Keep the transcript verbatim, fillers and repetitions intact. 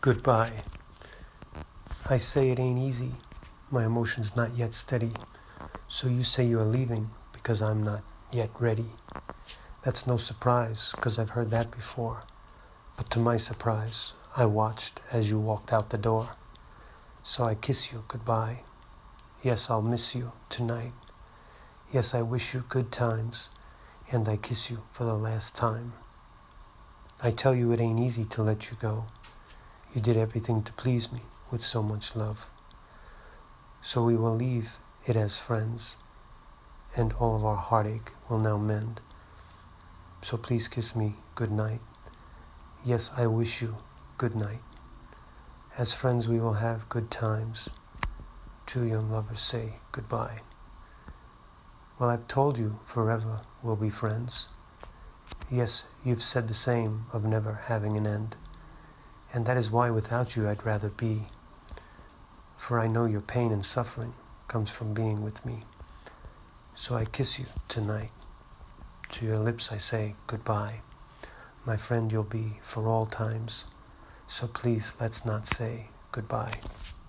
Goodbye. I say it ain't easy. My emotion's not yet steady. So you say you are leaving because I'm not yet ready. That's no surprise, 'cause I've heard that before. But to my surprise, I watched as you walked out the door. So I kiss you goodbye. Yes, I'll miss you tonight. Yes, I wish you good times, and I kiss you for the last time. I tell you it ain't easy to let you go. You did everything to please me with so much love. So we will leave it as friends, and all of our heartache will now mend. So please kiss me good night. Yes, I wish you good night. As friends we will have good times. Two young lovers say goodbye. Well, I've told you forever we'll be friends. Yes, you've said the same of never having an end. And that is why without you I'd rather be. For I know your pain and suffering comes from being with me. So I kiss you tonight. To your lips I say goodbye. My friend you'll be for all times. So please let's not say goodbye.